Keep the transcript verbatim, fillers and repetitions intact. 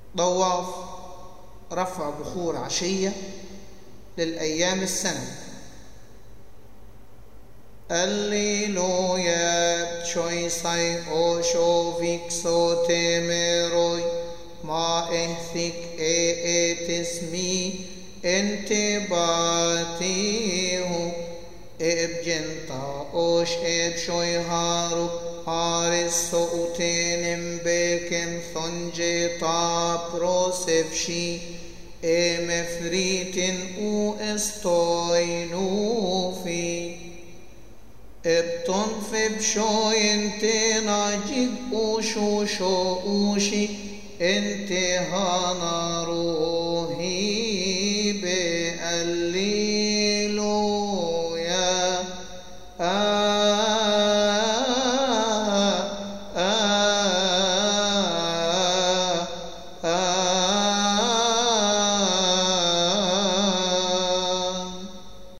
طواف رفع بخور عشية للأيام السنة. Alleluia, choisai osho vixo temeroi, ma ethik e etis mi ente batihu, ebgenta osh ebshoi haru, hariso utenim beken thonje ta prosevshi, emefritin u estoinufi. ابطن في بشوي انت ناجيك اوشو شو اوشي انت هانا روحي